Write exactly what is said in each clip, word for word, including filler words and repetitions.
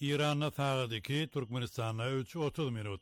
İran'a tağıdaki Türkmenistan'a üç otuz minut.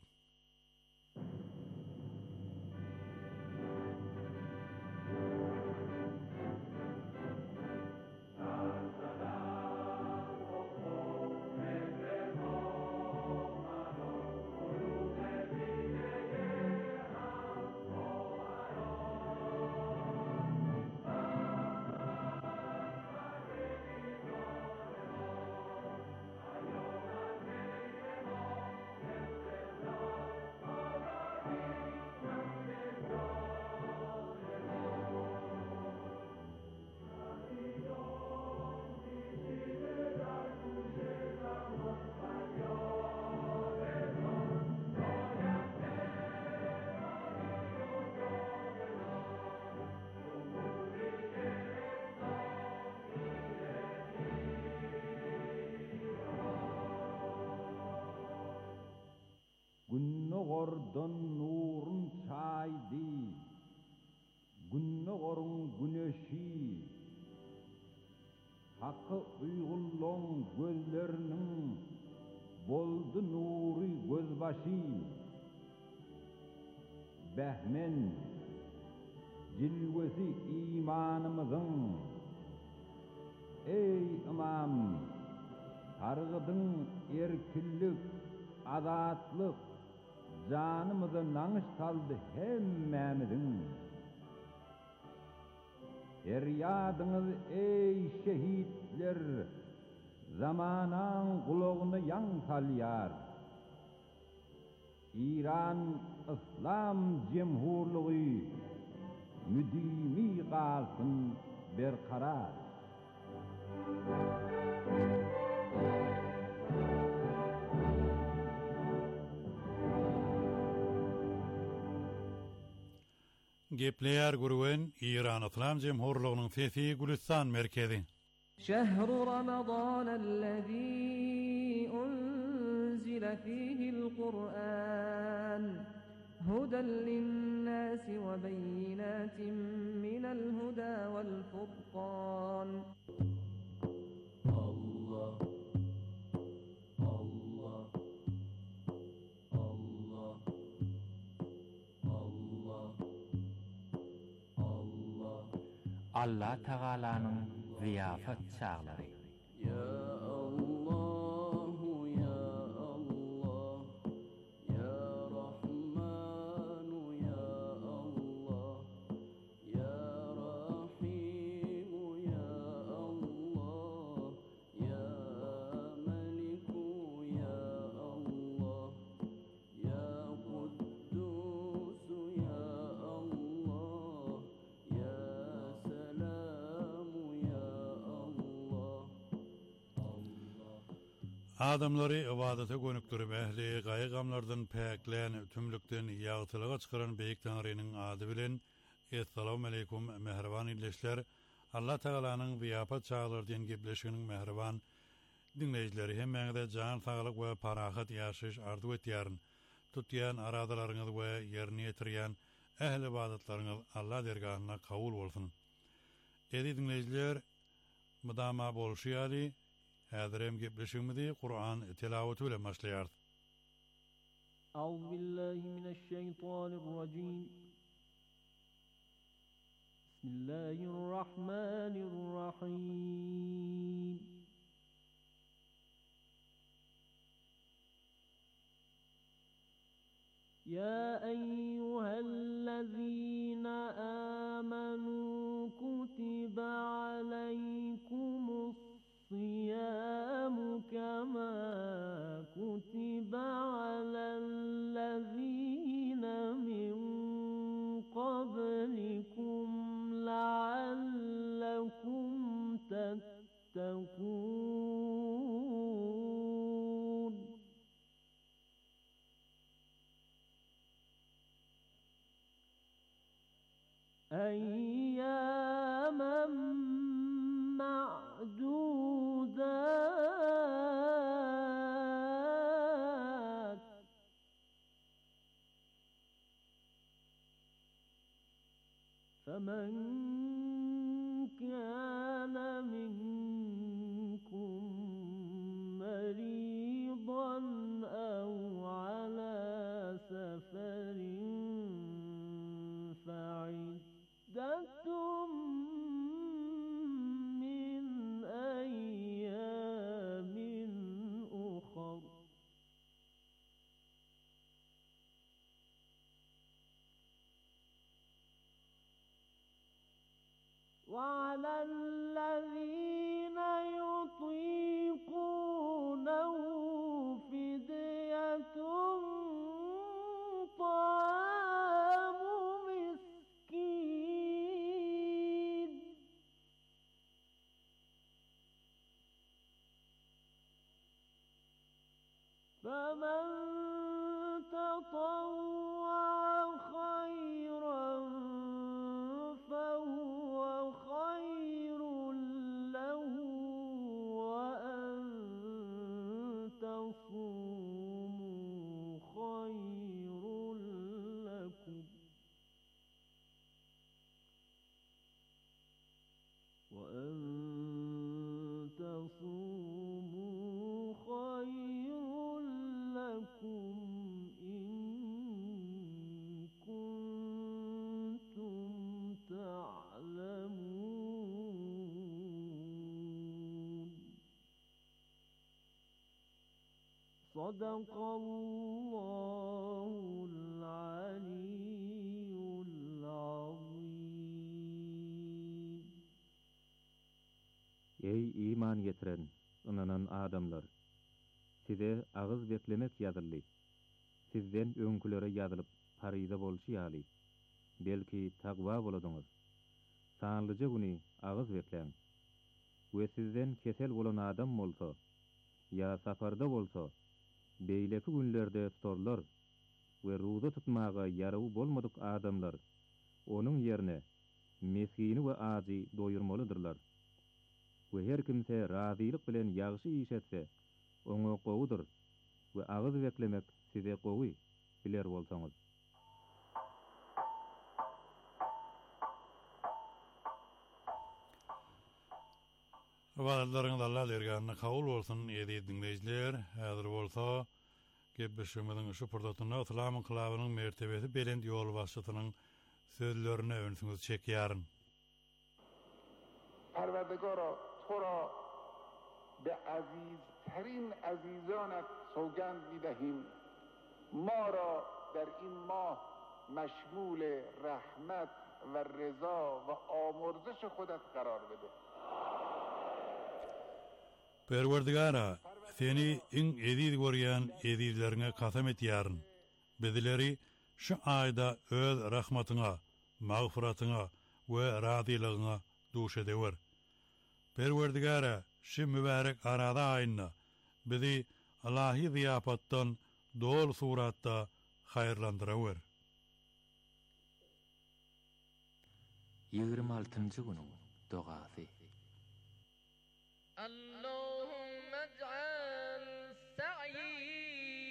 Günnogordan nurun çaydı, günnogorun güneşi, hakkı uygulluğun gözlerinin boldu nuri gözbaşı, behmen cilvesi imanımızın, ey imam, targıdın erkillik, azatlık, canımızı nanış saldı hemmemizin. Feryadınız ey şehitler, zamanan kulağını yan salyar. İran İslam Cemhurluğu müdimi kalsın berkarar. Gepleyer guruen İran İslam Cemhurluğu'nun sesi Gülistan merkezi. شهر رمضان الذي أنزل فيه القرآن هدى للناس وبينات من الهدى والفرقان. الله الله الله الله الله Allah Teala'nın ziyafet çağları. Ya Allah, ya Allah, ya Rahman, ya Allah, ya Rahim, ya Allah, ya Malik, ya Allah, ya Kuddus, ya Allah, ya Salam, ya Allah. Adamları ibadete gönüktürüp ehli gaýgamlardan päklen, tümlükden ýagtylyga çykaran beýik Tanrynyň ady bilen Assalamu aleykum meherban illeşler. Allah Teala'nın ziyafet çağlar diyen gepleşiginiň meherban dinleýijileri hemmeňizde jan saglyk we parahat ýaşaş arzu etýäryn. Tutýan aradalaryňyz we ýerine ýetirýän ehli ibadetlaryňyz Allah dergahyna kabul bolsun. Edi dinleýijiler, mudama bolşýary häzirem gepleşigimizi Kur'an tilawaty bilen başlaýar. أعوذ بالله من الشيطان الرجيم. بسم الله الرحمن الرحيم. يا أيها الذين آمنوا كتب عليكم الصيام كما كتب على الذين من قبلكم لعلكم تتقون. أياما معدودات فمن كان منكم فمن تطوع خيرا فهو خير له وأن تصوموا خير لكم وأن تصوموا خير لكم إن كنتم تعلمون صدق الله العلي العظيم. Ey iman getiren, inanan adamlar! Size ağız beklemek yazılly. Sizden öňkülere yazılıp paryza bolşy ýaly. Belki tagwa boladaňyz. Sanlyja güni ağız bekleň. We sizden kesel bolan adam bolsa, ýa safarda bolsa, beýleki günlerde tutarlar we ruza tutmaga ýarawy bolmadyk adamlar onuň ýerine meskini we azy doýurmalydyrlar. We her kimse razylyk bilen ýagşy iş etse, oňa gowudyr we ağız beklemek size gowy biler bolsaňyz. Wagtlaryňyz Allah derganyna kabul bolsun ýa-da dinleýijiler. Häzir bolsa gebbeşmediň şu purdatyna Islamyň kylabynyň mertebesi belend ýol başçysynyň sözlerine öňsüňiz çekýäryn. پروردگارا تو را به عزیزترین عزیزانت سوگند می‌دهیم ما را در این ماه مشمول رحمت و رضا و آمرزش خودت قرار بده. Perwerdigara, seni iň edil görýän edillerine kasam etýäryn. Bizleri şu aýda öz rahmatyňa, magfiratyňa we razylygyňa duş edewer. Perwerdigara, şu mübarek arada aýyna bizi Allahy ziyafatdan dol suratda haýyrlandyrawer. ýygrimi altynjy günüň dogasy. اللهم اجعل سعي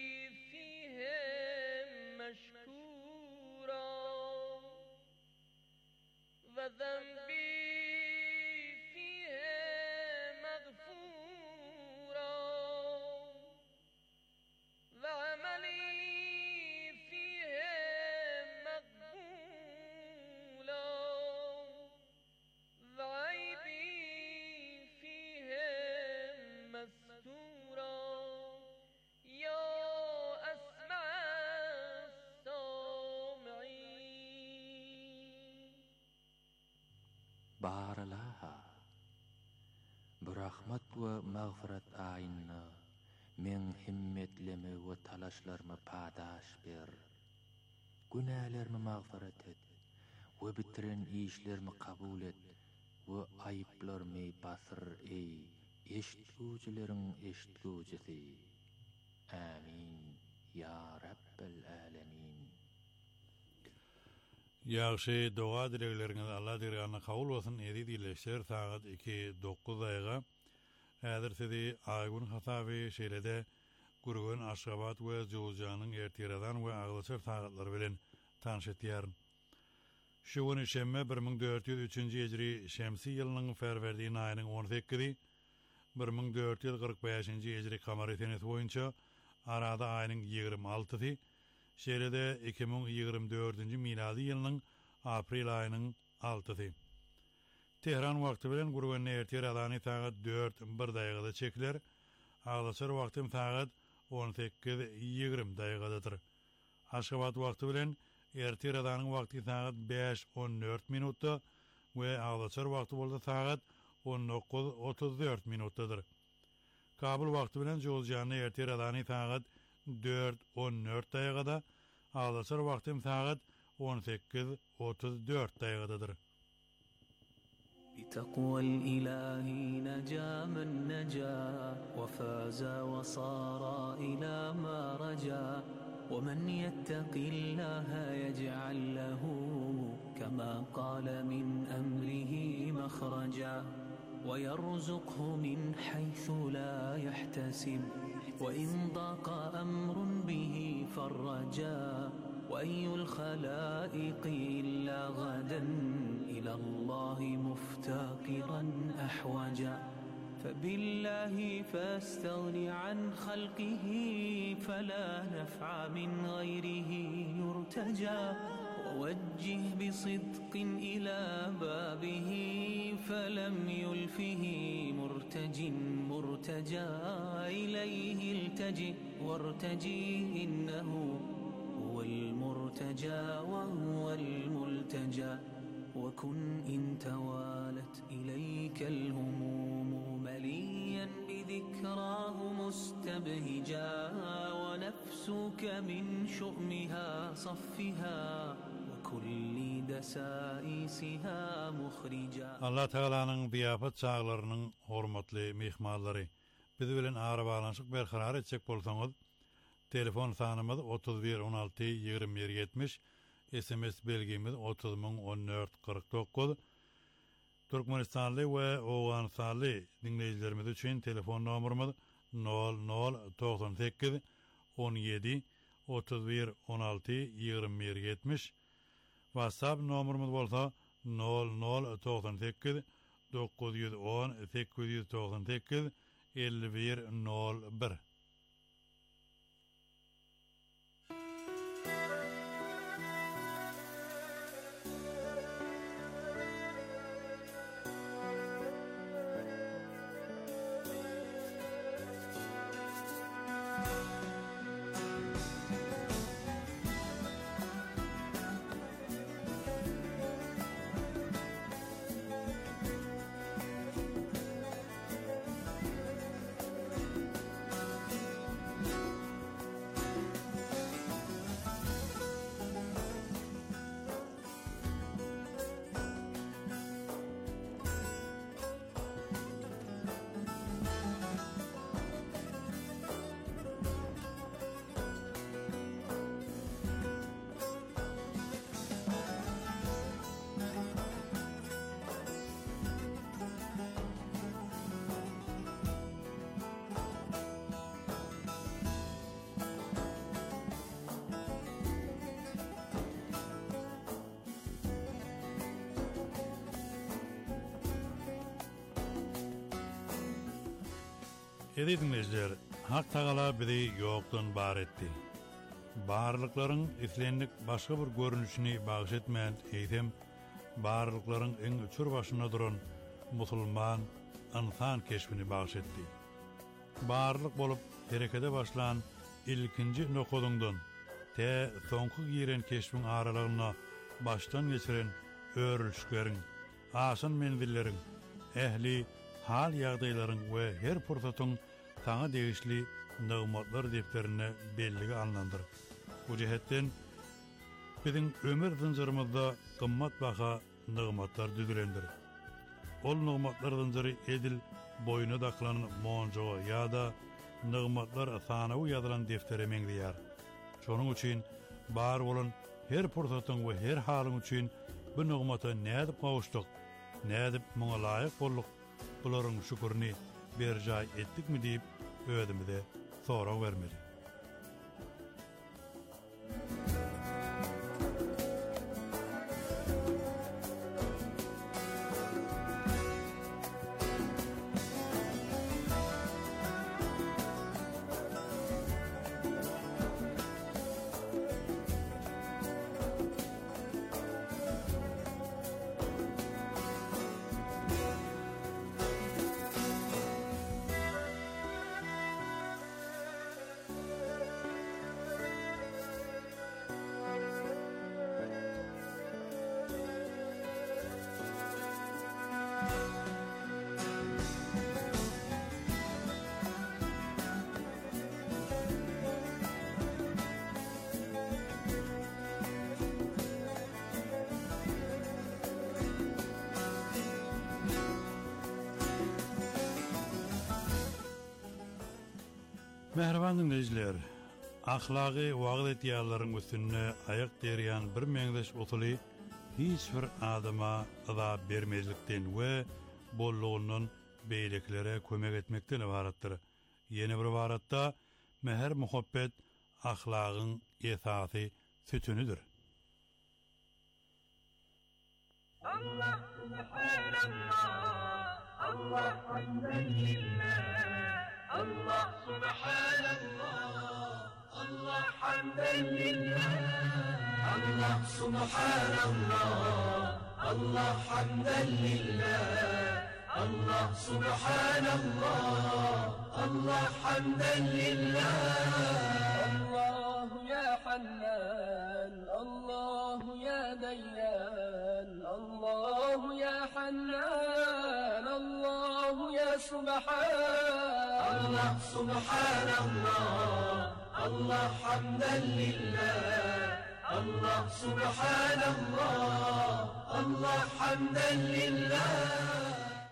فيهم مشكورا وذنبي فيهم مغفورا وعملي فيهم مقبولا وعيبي مستورا يا أسمع السامعين. Baralaha bu rahmat we magfirat aýyna men himmetleme we talaşlarıma padaş ber. Günälerimi magfirat et we bitiren işlerimi kabul et we aýyplarmy basyr ey eşitgüçileriň eşitgüçisi. Amin ya Rabbel alamin. Ýagşy doga dilegleriniz Allah derganyna kabul bolsun. Edi dileşler saat iki dokuz aýga. Häzir sizi aýgün hasaby şeýlede Gurgun, Aşgabat we Jowjanyň ertiradan we aglyçyr sagatlary bilen tanyş etýäryn. Şu güni şemme bir ming dört ýüz üçinji hijri şemsi ýylynyň Ferwerdiň aýynyň on sekizdi. bir ming dört ýüz kırk beşinji hijri kamary senesi boýunça arada aýynyň ýygrimi altysy, şeýlede iki ming ýygrimi dördünji miladi ýylynyň aprel aýynyň altysy. Tehran wagty bilen Gurgun ertiradany saat dört bir daýgada çekler, aglyçyr wagtym saat on sekiz ýygrimi daýgadadyr. Aşgabat wagty bilen ertiradanyň wagty saat beş on dört minutda we aglyçyr wagty bolsa saat on dokuz otuz dört minutdadyr. Kabul wagty bilen Jowjanyň ertiradany saat dört on dört daýgada, aglyçyr wagtym saat on sekiz otuz dört daýgadadyr. بتقوى الإله نجا من نجا وفاء فاز وصار إلى ما رجا ومن يتق الله يجعل له كما قال من أمره مخرجا ويرزقه من حيث لا يحتسب وإن ضاق أمر به فرجا وأي الخلائق إلا غدا إلى الله مفتقرا أحوجا فبالله فاستغن عن خلقه فلا نفع من غيره يرتجى ووجه بصدق إلى بابه فلم يلفه مرتج مرتجى إليه التجئ وارتجي إنه هو المرتجى وهو الملتجى وكن إن توالت إليك الهموم مليا بذكراه مستبهجا ونفسك من شؤمها صفها وكل دسائسها مخرجا. Allah Teala'nın diyafet çağlarının hormatly mehmanlary, biz bilen ara bağlanşyk berqarar etjek bolsaňyz, telefon sanymyz otuz bir on alty ýygrimi bir ýetmiş, S M S belgimiz otuz ming on dört kırk dokuz. Türkmenistanly we Owganstanly dinleýijilerimiz üçin telefon nomerimiz nol nol doksan sekiz on yedi otuz bir on alty ýygrimi bir ýetmiş. WhatsApp nomerimiz bolsa nol nol doksan sekiz dokuz yüz on sekiz yüz doksan sekiz elli bir nol bir. Edi dinleyijiler, Hak Tagala bizi yoktan bar etdi. Barlyklaryň islenlik başga bir görünüşini bagş etmän eýsem, barlyklaryň eň üçür başyna duran musulman insan keşfini bagş etdi. Barlyk bolup herekete başlan ilkinji nokoduňdan te soňky giren keşfin aralygyna baştan geçiren örülüşleriň, aşan menzilleriň, ehli hal ýagdaýlaryň we her pursatyň taňa degişli nygmatlar defterine belligi anlandyr. Bu jihetden biziň ömür zynjyrymyzda gymmat baha nygmatlar düzülendir. Ol nygmatlar zynjyry edil boyuna daklanan monjoga ýa-da nygmatlar sanawy ýazylan deftere meňzeýär. Şonuň üçin bar bolan her pursatyň we her halyň üçin bu nygmata nädip gawuşdyk, nädip muňa laýyk bolduk, bularyň şükürni berjay etdikmi diýip öýdümide sorak bermeli. Mehriban dinleyiciler, ahlaki wagt etýärlaryň üstünde ayak derýän bir meňzeş usuly hiç bir adama azap bermezlikden we bollugynyň beýleklere kömek etmekden ibaratdyr. Ýene bir baratda mehr muhabbet ahlagyň esasy sütünüdür. Allah subhanallah, Allah hamdan lillah, Allah subhanallah, Allah hamdan lillah, Allah subhanallah, Allah hamdan lillah, Allah subhanallah, Allah hamdan lillah. Allah ya Hannan, Allah ya Dayyan, Allah ya Hannan, Allah ya Subhan, Allah subhanallah, Allah hamdan lillah, Allah subhanallah, Allah hamdan lillah.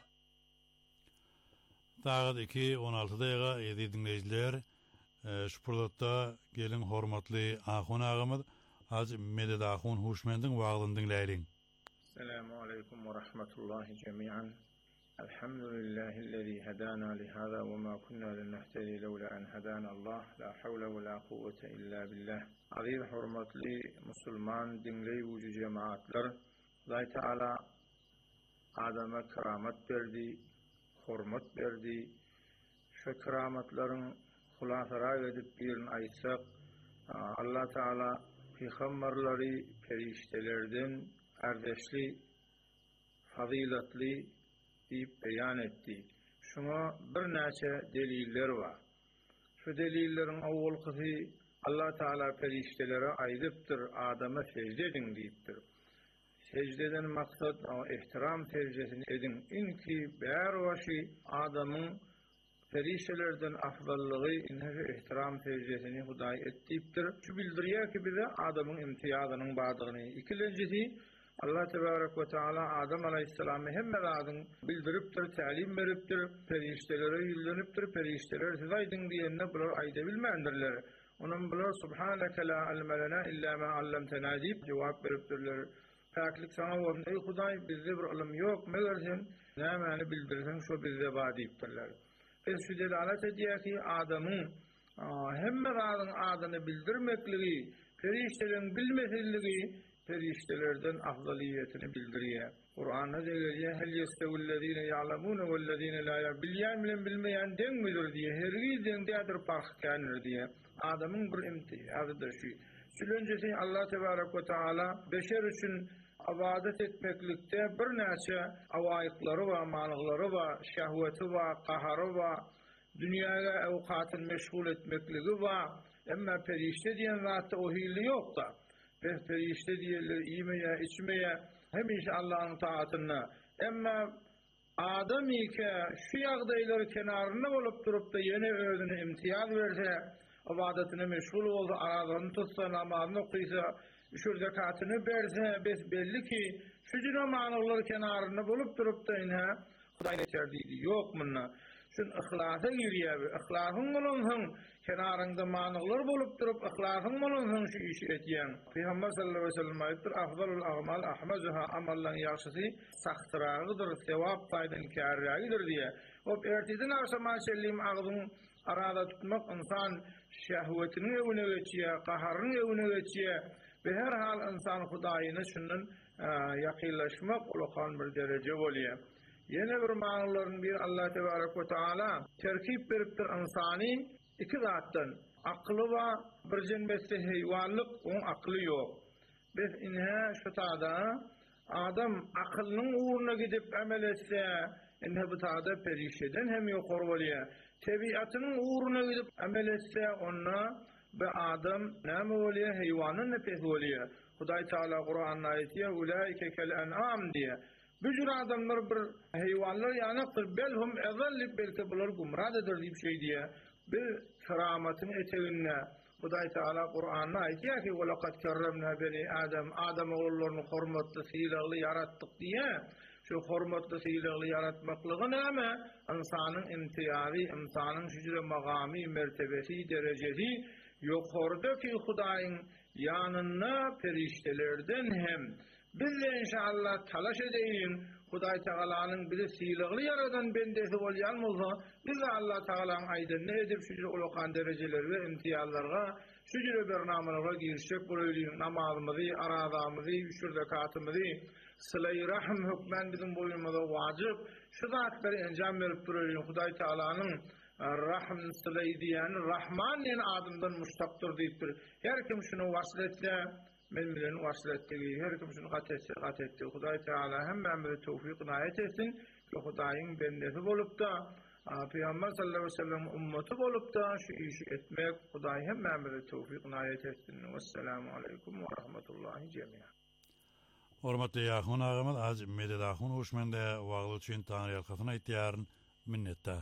Saat iki on alty daýga ýedi dinleýijiler, şu purdatda gelin hormatly ahun agymyz Hacı Meded Ahun Huşmendiň wagtyny dinläýin. Assalamu alaikum wa rahmatullahi jami'an. Alhamdulillahillezî hedana li hâzâ ve mâ kunnâ linehtedî lewlâ en hedana Allah. La havle ve la kuvvete illa billah. Aziz hormatly musulman dinleýüji jemaatlar, Allah Teala adama keramet berdi, hormat berdi. Şu kerametlaryň hulasara edip birini aýtsak, Allah Teala peygamberleri periştelerden erdeşli, fazilatli deyip beyan etti. Şuna bir näçe deliller var. Şu delillerin awwalkysy Allah Teala periştelere aýdypdyr, adama secde edin diýipdir. Secdeden maksat o ihtiram secdesini edin. İnki bär waşy adamyň periştelerden afdallygy inhe ihtiram secdesini Hudaý etdipdir. Şu bildirýär ki bize adamyň imtiýazynyň bardygyny. İkincisi Allah Tebarek ve Teala Adam Aleyhisselam'ı hemme adın bildiripdir, talim beripdir, periştelere yıllanıpdır, perişteler siz aydın diyenine bular ayda bilmendirler. Onun bular Subhaneke la ilme lena illa ma allamtena deyip cevap beripdirler. Paklik sana olsun, ey Hudaý bizde bir ilim yok, meger sen nämeni bildirsen şu bizde var deyipdirler. Biz şu delalet edýär ki Adam'ın hemme adın adını bildirmekligi, periştelerin bilmeseligi, periştelerden afdaliyetini bildiriyor. Kur'an'da diyor hel yestevillezine ya'lemune vellezine la ya'lemun. Bilýän bilen bilmeýän deň midir diye. Hergiz deňdedir fark kanır diye. Adamın bir imtihazydyr şu. Şülencesi Allah Tebarek ve Teala beşer üçün ibadet etmeklikde bir näçe awaýyklary we manyklary we şähweti we qahary we dünýäge awqatyny meşgul etmekligi we emma perişte diýen zatda o hili ýokda. Perişte diýerler iýmeye, içmeye, hemişe Allah'ın taatına. Emma adam ike şu ýagdaýlary kenarynda bolup durup da ýene özüne imtiýaz berse, ibadetine meşgul bolsa, aradan tutsa, namazyny okuysa, şu zakatyny berse, bes belli ki şu namazlar kenarynda bolup durup da ine Hudaýa çerdiýdi. Ýok munna. Şun ihlasa girýär. Ihlasyň bolansyň kenarynda manylar bolup durup ihlasyň bolansyň şu işi etýän. Peygamber sallallahu aleyhi ve sellem aýtdyr: "Afdalul a'mal ahmazuha amalan ýaşysy saxtyragydyr, sevap paýdan kärragydyr" diýe. O erteden aşama şellim agdyň arada tutmak insan şähwetini öwüne geçýär, qaharyny öwüne geçýär. Ve her hal insan Hudaýyny şundan ýakynlaşmak ulkan bir derece bolýar. Yine bir manylaryň bir Allah Tebarek ve Teala terkip beripdir insany iki zatdan. Akly we bir jenbesi heýwanlyk, oň akly ýok. Biz inhe şu taada adam akylynyň uğruna gidip amel etse, inhe bu taada perişeden hem ýokary bolýar. Tebiatynyň uğruna gidip amel etse, onna be adam näme bolýar? Heýwanyň nepesi bolýar. Hudaý Taala Kur'an'da aýtýar: "Ulaike kel en'am" diye. Büjür adamlar bir heýwanlar ýanypdyr, belhum ezellip belki bular gumradydyr diýip şey diye. Bir keramatyny eteginde Hudaý Taala Kur'an'da aýtýar ki: "Wa laqad karramna bani Adam" Adam oğullarını hormatly, sylagly yaratdyk diye. şu hormatly syýlygly yaratmaklygy näme? İnsanyň imtiýazy, insanyň şüjre magamy, mertebesi, derejesi ýokardaky Hudaýyň ýanyna periştelerden hem biz inşallah talaş edeýin. Hudaý Taalanyň bizi syýlygly yaradan bendesi bolýan bolsa, biz Allah Taalanyň aýdyny edip şüjre ulakan derejeler we imtiýazlarga şüjre bernamalara girişek bolýan. Namazymyzy, arazamyzy, üç rekatymyzy sıla-y rahm hükmen bizim boýnumyza wajyp. Şu zatları enjam berip durýan Hudaý Taalanyň rahm sıla-y diýen Rahman diýen adymdan muştaqdyr diýipdir. Her kim şunu wasletse men bilen wasletdigi, her kim şunu gat etse gat etdi. Hudaý Taala hemmemize tawfik inayet etsin. Hudaýyň bendesi bolup da Peygamber sallallahu aleyhi ve sellem ümmeti bolup da şu işi etmek Hudaý hemmemize tawfik inayet etsin. Vesselamu aleykum ve rahmetullahi cemiyan. Hormatly ýahyň agymyz az mededahyn uşmanda wagly üçin Tanrı ýalkasyna ýetýäryn minnetdar.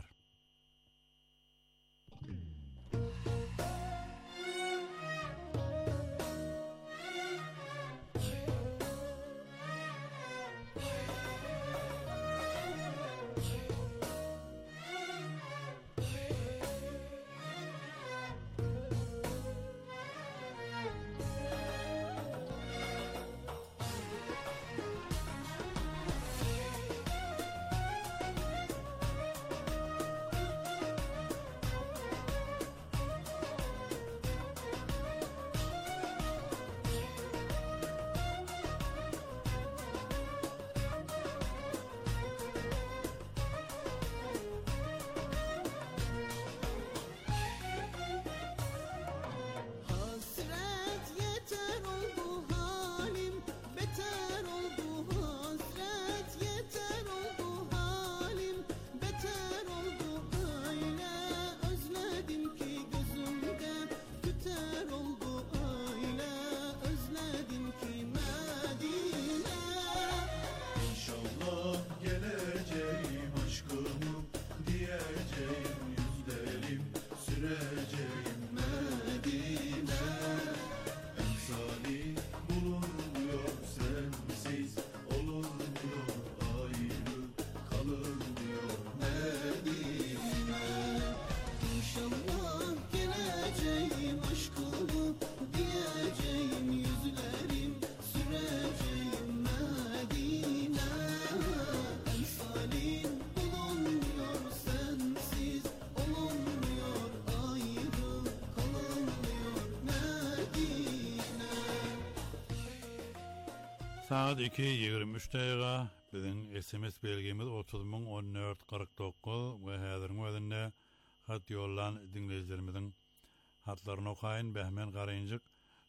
Saat iki ýigirmi üç daýyga biziň S M S belgimiz otuz ming on dört kırk dokuz we häzirki wagtynda hat ýollan dinleýijilerimiziň hatlaryny okaýyn. Behmen Garynjyk,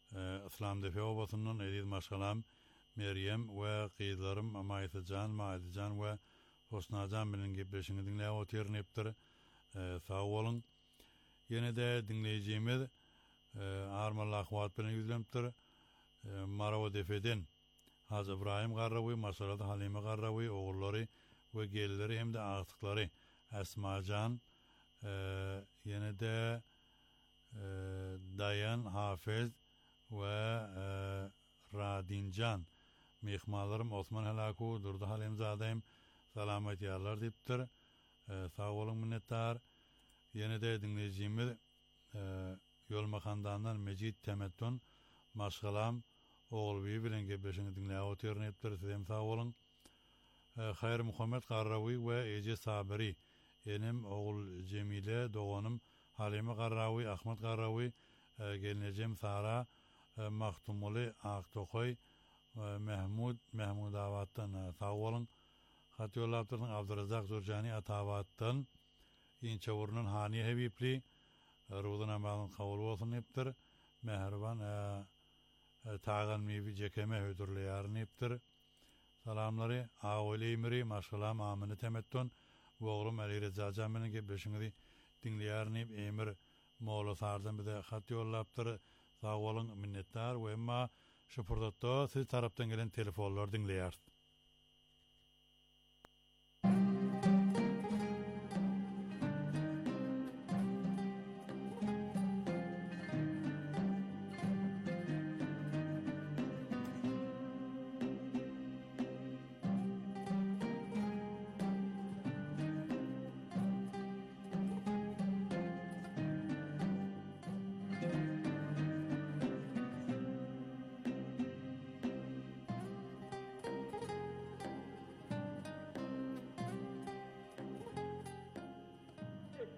Islam Defe obasynyň Ediz Maşgalam, Meryem we gyzlarym Amaýatjan, Maýatjan we Hosnajan bilen gepleşiňi dinläp oturýarnypdyr. Sag bolun. Ýene-de dinleýijimiz Armalla ahwat bilen ýüzlenipdir. Marawa Defeden Haz İbrahim Garrawy, Masalada Halime Garrawy, oğulları ve gelleri hem de ağıtıkları Esmacan, e, yine de e, Dayan Hafez ve e, Radincan mihmalarım Osman Helaku, Durda Halimzadeyim, selamet yarlar deyiptir. E, sağ olun minnettar. Yine de dinleyicimiz e, Yol Makandan'dan Mecid Temettun, Maşgalam, oğul biyi bilen gepleşini dinläp oturýarnypdyr. Sizem sag bolun. Hayr Muhammed Garrawy we Ece Sabiri, enem oğul Cemile, doganım Halime Garrawy, Ahmet Garrawy, gelineceğim Sara, Mahtumuli Aqtokoy, Mehmud Mehmud Awatdan sag bolun. Hat ýollapdyryň Abdurazak Zurjani Atawatdan, inçe urunun Haniye Hebipli, ruhdan amalyň kabul bolsun diýipdir. Meherban Tağan mevi cekeme hödürleýärnipdir. Salamlary Awly Emiri, Maşgalam Amine Temettun, oğlum Ali Reza Jamynyň gepleşiňi dinleýärnip Emir Molla Sardan bize hat ýollapdyr. Sag bolun, minnetdar we emma şu fırsatda siz tarapdan gelen telefonlar dinleýär.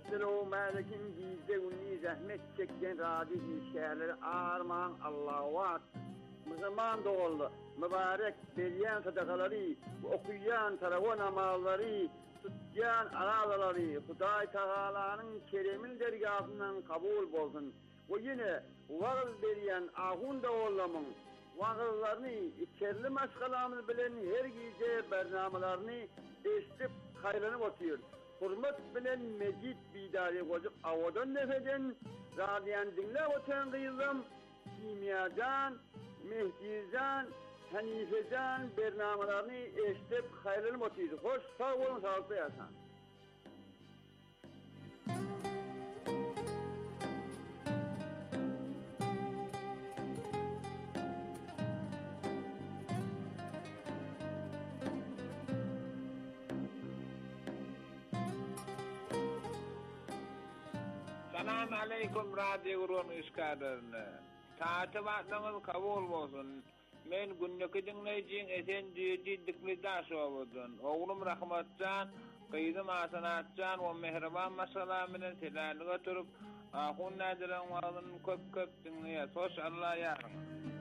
Selo malikin bizde unni zahmet çekten radi işgərləri armağan Allah'a Müslüman doğuldu. Mübarek veriyen sadakaları, okuyan taravon amalları, tutyan araları, Huday Teala'nın keremin dergahından kabul bolsun. O yine varıl veriyen ahun doğullamın, varıllarını içerli maskalamız bilen her gece bernamalarını eşitip hayranıp otuyor. Hurmat bilen mecid bidari kocuq avadan nefeden, radiyan dinle otan kıyıldım, kimyadan, Mehdi'den, Hanife'den bernamalarını eşitip hayırlı otuydu. Hoş, sağ olun, sağlıklı yaşan. Selamun aleyküm radyo urun iskadarını. Taatı vaatlanız kabul olsun. Men günneki dinleyicin esen düyeci diklidaş oludun. Oğlum rahmatcan, kıydım asanatcan ve mehriban masalamının telallığa turup ahun nadiren vaadının köp köp dinleye. Hoş Allah yarın.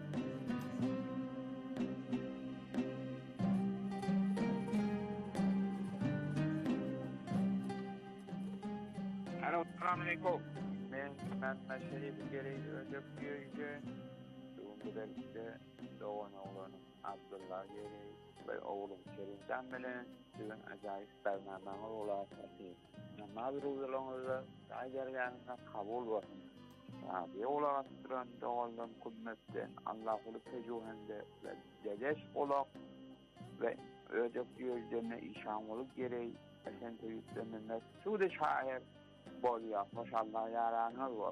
Alo, selamun aleyküm. Men Mehmet Şerif'in gereği ödep büyüyünce bu belki doğan oğlanım Abdullah gereği ve oğlum Kerimcan bilen sizin acayip bernamalar olasın. Namaz ruzulağınızda ajarganına kabul olsun. Abi olasın doğaldan kudmetten Allah'ulu tecuhende ve dedeş olak ve ödep büyüyünce işamılık gereği esen tevhidlerinin messude şair bolya, maşallah yaranız var.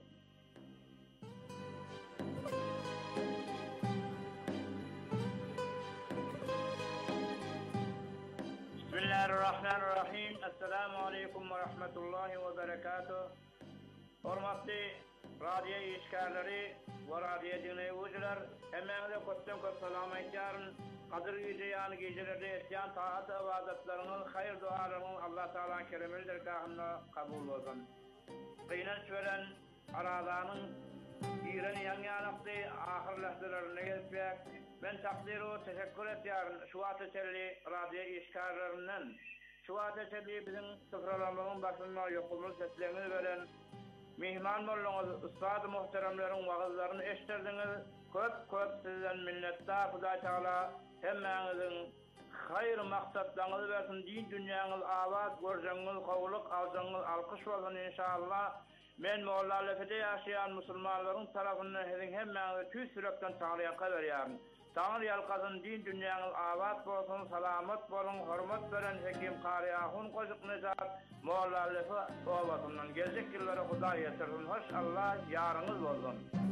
Bismillahirrahmanirrahim. Esselamu aleyküm ve rahmetullahi ve berekatuhu. Hormatly radyo işgərləri ve radyo dinleyiciler, emeğine köpten köp salam aytarın. Kadir gece yani gecelerde etyan taat avazatlarının, hayır dualarının Allah Teala keremeli dergahında kabul olsun. Kıyınç veren aradanın İran yan yanaklı ahir lahzalarına gelpek. Ben takdiru teşekkür ediyorum şu ateşeli radyo işgərlərinden. Şu ateşeli bizim sıfırlarının başında yokumuz seslerini veren mihman olunuz, ustad-ı muhteremlerin vaazlarını eştirdiniz. Köp köp sizden minnettar Huday Teala hemmenizin hayır maksatlarınızı versin, din dünyanız avat, göreceğiniz kovuluk, alacağınız alkış olsun inşallah. Men Molla lefede yaşayan Müslümanların tarafından hemmenizi tüy sürekten Tanrı'ya kadar yarın. Tanrı yalkasın, din dünyanız avat olsun, salamat olun, hürmet veren hekim kariyahun kozuk nezat, Molla lefe olasından. Gelecek yılları Huday yetirsin, hoş Allah yarınız olsun.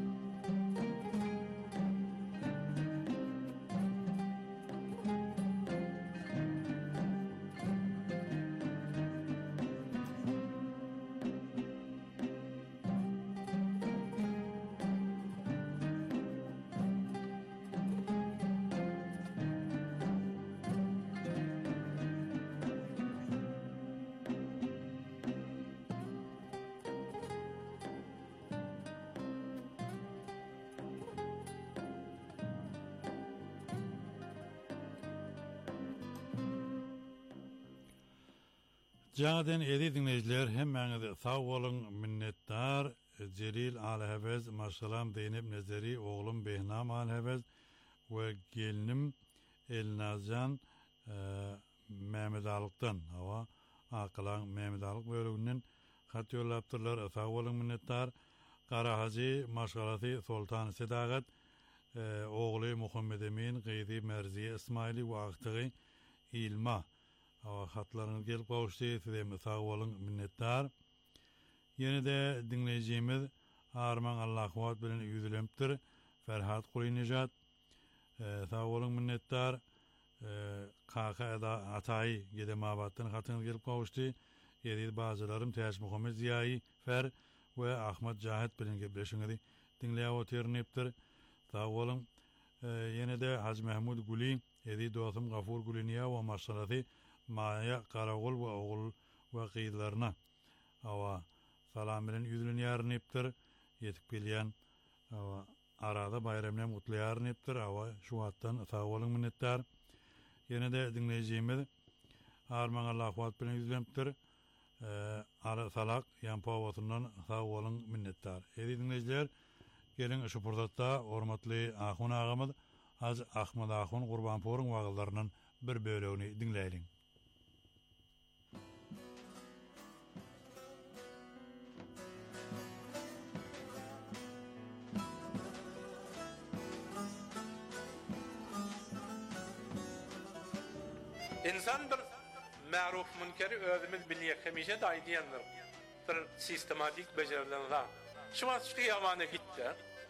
Jaden edi dinleyiciler hemmenize sağ olun, minnettar. Celil Alhevez, Maşalam Zeynep Nezeri, oğlum Behnam Alhevez ve gelinim Elnazcan e, Mehmet Alık'tan hava Akılan Mehmet Alık bölümünden hat yollaptırlar. Sağ olun, minnettar. Kara Hacı Maşalati Sultan Sedagat e, oğlu Muhammed Emin Gıydi Merziye İsmaili ve Aktığı İlma hatlarınız gelip kavuştu. Size sağ olun, minnettar. Yine de dinleyeceğimiz Arman Allah kuvat bilen yüzülemptir. Ferhat Kuli Necat. Ee, sağ olun, minnettar. Ee, Kaka Eda Atayı Gedemabat'tan hatınız gelip kavuştu. Yedid bazılarım Teyaş Muhammed Ziyayi Fer ve Ahmet Cahit bilen gebleşinizi dinleye oterniptir. Sağ olun. Ee, yine de Hacı Mehmud Guli, Yedid dostum Gafur Guliniya ve Maşalati Maya Karagul ve oğul ve kıyılarına. Ava salam bilen yüzlün ýarnypdyr, ýetip gelýän arada bayramla mutly ýarnypdyr. Awa şu hatdan sag bolun minnetdar. Ýene de dinleýijimiz Arman Allah wagt bilen yüzlenipdir. Eee ara salak ýan powatyndan sag bolun minnetdar. Eri dinleýijiler, gelin şu pursatda hormatly Ahun agamyz Az Ahmad Ahun Gurbanporuň waglarynyň bir bölegini dinleýiň. İnsan bir ma'ruf münkeri özümüz bilýär, hemişe de aýdýandyr. Bir sistematik becerilenler. Şu an şu ýamana gitdi.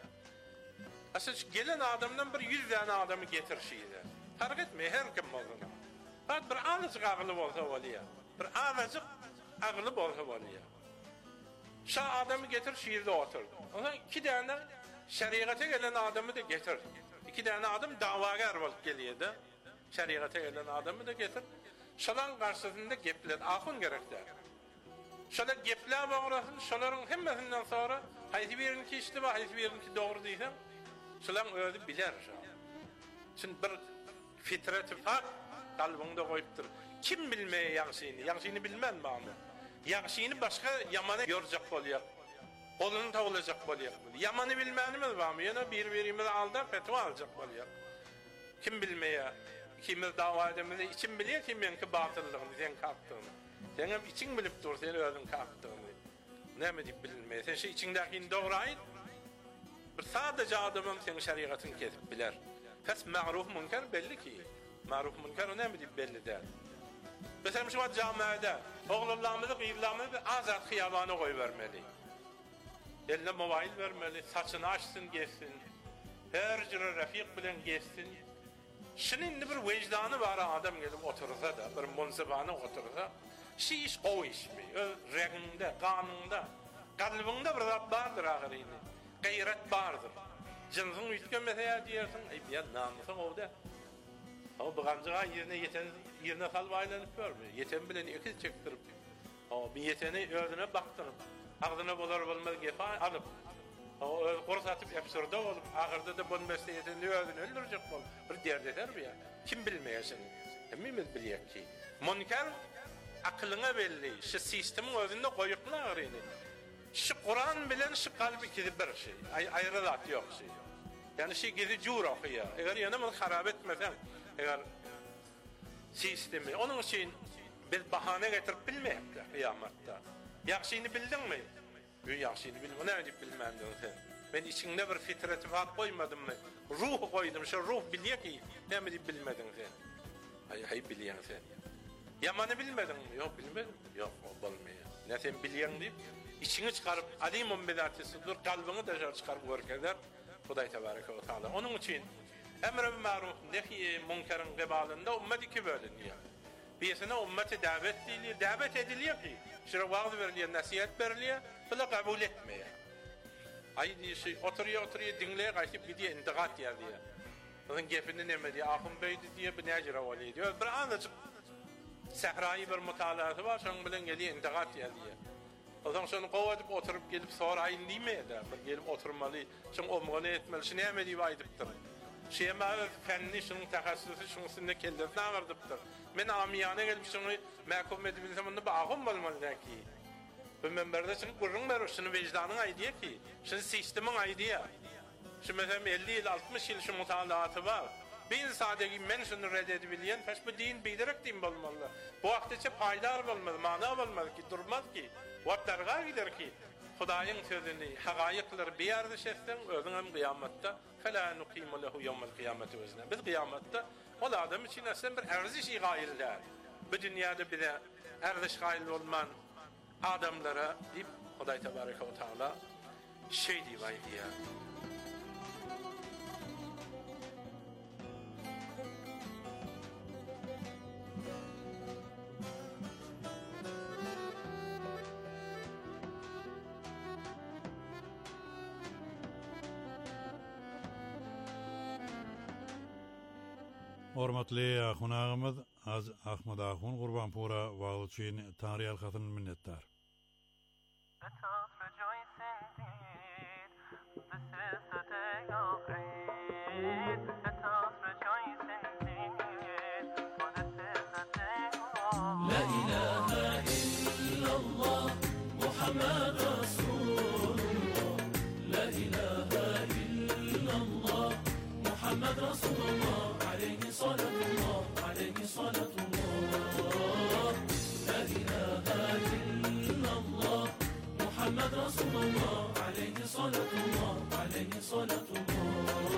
Asıl gelen adamdan bir yüz tane adamı getirşiydi. Fark etmeýär her kim bolsa. Bak bir ağızcık agly bolsa bolýar. Bir ağızcık agly bolsa bolýar. Şu adamı getir şiirde oturdu. Ona iki tane şeriata gelen adamı da getir. İki tane adam davagar bolup gelýärdi. Şeriata gelen adamı da getir. Şolan karşısında gepler ahun gerekler. Şolar gepler bagyrasyn, şolaryň hemmesinden sonra haýsy birinki işte we haýsy birinki dogry diýsen, şolar özü biler. Şun bir fitret fak kalbyňda goýupdyr. Kim bilmeýär ýagşyny? Ýagşyny bilmän bämi? Ýagşyny başga ýamana görjek bolýar. Goluny tawlajak bolýar. Ýamany bilmänimiz bämi? Ýene bir-birimizi aldan fetwa aljak bolýar. Kim bilmeýär? Kimir dawa edemini için bilýär ki menki batyllygyny sen kapdygyny. Sen hem için bilip dur sen özüň kapdygyny. Näme diýip bilmeýär? Sen şu içiňdäki dogry aýt. Bir sadece adamın sen şeriatyny kesip biler. Fes ma'ruf münker belli ki. Ma'ruf münker näme diýip belli däl. Mesela şu jamaada oglanlarymyzy, gyýylarymyzy azat hyýabana goýup bermeli. Eline mobil vermeli, saçyny açsın, geçsin. Her jere rafiq bilen geçsin. Şunun indi bir vecdanı var adam gelip otursa da, bir munsibana otursa, şi iş o iş mi? Reginde, kanunda, kalbinde bir zat bardır ahirinde. Gayret bardır. Jinsın ütken mesela diyorsun, ay biyan namusun o da. Ama bıgancığa yerine yeten, yerine salvaylanıp görmüyor. Yeten bilen ikil çektirip, o bir yeteni özüne baktırıp, ağzına bolar olmaz gefa alıp, o kurs atıp absurda olup, ahırda da bunun mesleyetini özünü öldürecek ol. Bir dert eder mi ya? Kim bilmeyesin? Hemmimiz biliyek ki. Münker aklına belli. Şu sistemin özünde koyukla ağrıyını. Şu Kur'an bilen şu kalbi gidi bir şey. Ay ayrılat yok şey. Yani şey gidi cur okuyor. Eğer yanımız harap etmesen, eğer sistemi, onun için bir bahane getirip bilmeyek de kıyamatta. Yakşini bildin mi? Yaxşyny bilmän, näme diýip bilmändim sen. Ben içinde bir fitreti var koymadım mı? Ruh koydum, şu ruh bilýär ki, näme diýip bilmedin sen. Hay hay bilýän sen. Ýamany bilmedin mi? Ýok bilmedim. Ýok, bolmaýar. Ne sen bilýän diýip içini çıkarıp alimun bidatisidir, kalbyny da çıkarıp görkezler. Hudaý tebaraka we taala. Onun için emre bil ma'ruf, nehy munkerin gebalynda ummet iki bölünýär. Birisine ummeti davet edilýär, davet edilýär ki, şura wagt berilýär, nasihat berilýär. Bula kabul etmeýär. Aýdy şey oturýar oturýar dinleýär, gaýtyp gidýär intigat ýerdiýär. Onun gepini näme diýär? Ahym beýdi diýär, bu näjere boly diýär. Bir anlaçyk sahraýy bir mutalaasy bar, şoň bilen gelýär intigat ýerdiýär. Odan şonu gowadyp oturup gelip soraýyn diýmeýär. Bir gelip oturmaly, şoň omgany etmeli, şu näme diýip aýdypdyr. Şeýma fenni şonuň tahassusy şoňsynda keldirip nagardypdyr. Men amiyana gelip şonu mahkum edip bilsem onda ahym bolmaly ki. Bu menberde çıkıp gurrun ver, şunu vicdanın aydiye ki, şunu sistemin aydiye. Şu mesela elli yıl, altmış yıl şu mutalaatı var. Bir sadece men şunu reddedebilyen, peş bu din bilerek din olmalı. Bu vaktice paydar olmalı, mana olmalı ki, durmaz ki. Vaktarga gider ki, Hudaýyň sözüni, haqaýyklar bir ýerde şetsen, özüň hem kıyamatda, fela nuqimu lehu yawmal kıyamati wazna. Biz kıyamatda o adam için aslında bir erziş gaýyllar. Bu dünyada bir de erziş gaýyl bolman adamlara dip Hudaý tebaraka we taala şey diýip aýdýar. Hormatly Ahun agymyz, az Ahmad Ahun Gurbanpura wagt üçin taňry alkatyny minnetdar. us rejoice indeed. This is the day of Eid. Let us rejoice indeed. For this is the day of La ilaha illallah Muhammad Rasulullah. La ilaha illallah Muhammad Rasulullah. Alayhi salatullah, alayhi salatullah. La ilaha illallah Muhammad Rasulullah. Alayhi salatullah, alayhi salatullah.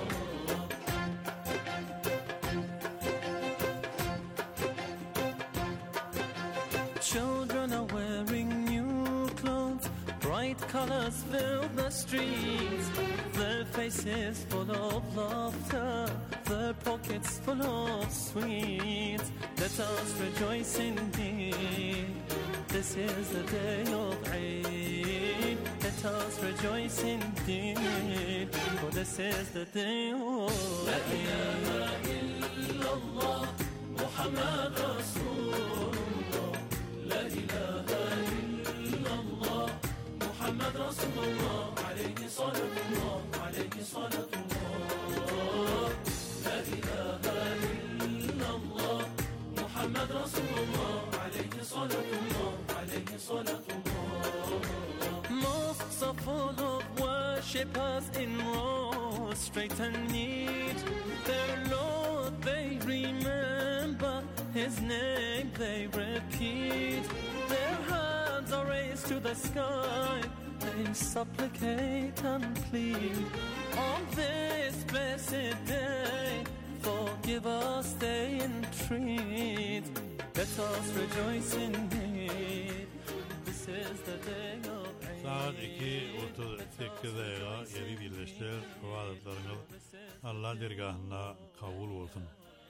Children are wearing new clothes, bright colors fill the streets, their faces full of laughter, their pockets full of sweets. Let us rejoice indeed. This is the day of Eid. Let us rejoice indeed. For this is the day of La ilaha illallah Muhammad Rasulullah. La ilaha illallah Muhammad Rasulullah. Alayhi salatullah, alayhi salatullah. La ilaha illallah Muhammad Rasulullah. Alayhi salatullah, alayhi salatullah. Mosques are full of worshippers in rows, straight and neat. Their Lord they remember, His name they repeat. Their hands are raised to the sky, they supplicate and plead. On this blessed day, forgive us they entreat. Let us rejoice indeed. This is the day of Saat iki otuz sekiz daqiqa yedi birleşler vaatlarınız Allah dergahına kabul olsun.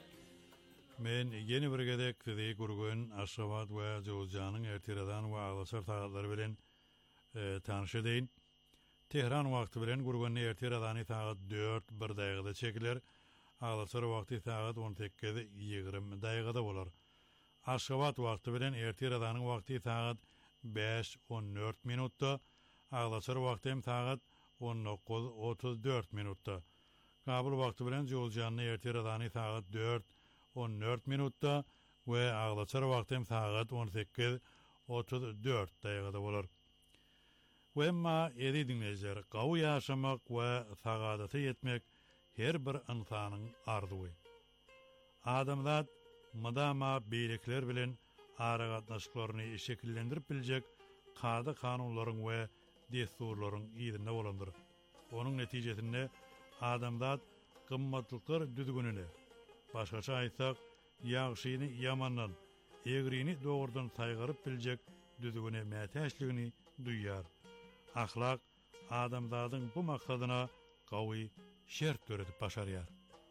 Men yeni bir gedek sizi gurgun Aşgabat ve Jowzjan'ın ertiradan ve ağlasar tağatları bilen e, tanış edeyin. Tehran vakti bilen gurgunni ertiradan saat dört bir daqiqada çekilir. Ağlasar vakti saat on sekiz yigirmi daqiqada bolar. Aşgabat vakti bilen ertiradanın vakti saat beş on dört minutta, ağlasar vakti hem saat on dokuz otuz dört minutta. Kabul vakti bilen Jowzjan'ın ertiradan saat dört on dört minutta ve ağlasar vakti hem saat on sekiz otuz dört daqiqada bolar. Ve emma edi dinleyiciler, qawu yaşamak ve sagadatı yetmek her bir insanın arzuy. Adamzat madama beylikler bilen aragatnaşıklarını şekillendirip bilecek qada kanunların ve desturların iyidinde bolandır. Onun neticesinde adamzat qımmatlıklar düzgününe, başkaça aytsak, yağşıyını yamandan, egrini doğrudan saygırıp bilecek düzgüne mätäçligini duyar. Ahlak adamzatın bu maksadına qawy şert töretip başarýar.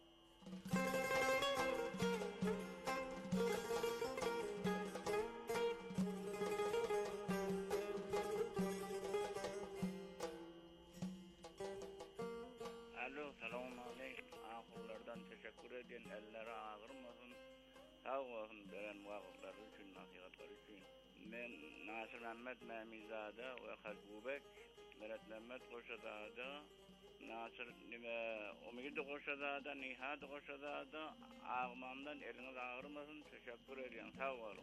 Teşekkür edin, elleri ağırmasın, sağ olsun veren vakıfları için, nasihatları için. Ben Nasir Mehmet Memizade ve Halbubek, Meret Mehmet Koşadağ'da, Nasir Umid Koşadağ'da, Nihat Koşadağ'da, ağmandan eliniz ağırmasın, teşekkür edin, sağ olun.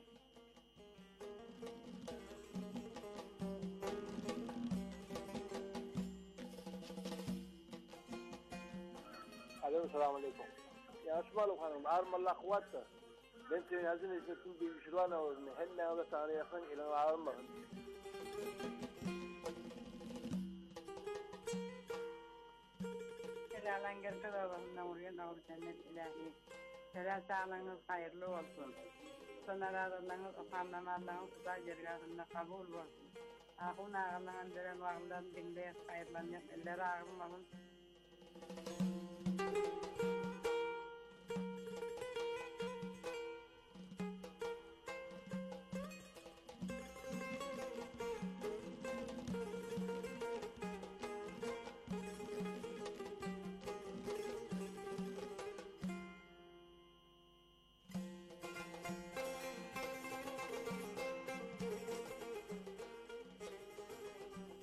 Alo, selamun aleyküm. Ya Osmanlı hanım, ağırmallah kuvvetli. Ben senin hazin hizmetin bir güçlüğüne oldum. Hem ne kadar tanıyasın, elini ağırmasın. Selalan gerçek Allah'ından oraya doğru cennet ilahi. Selam sağlığınız hayırlı olsun. Sonra razılığınız okandan Allah'ın kutsal yergahında kabul olsun. Ahun ağırlığın dönen varından dinleyip hayırlanacak elleri ağırmasın.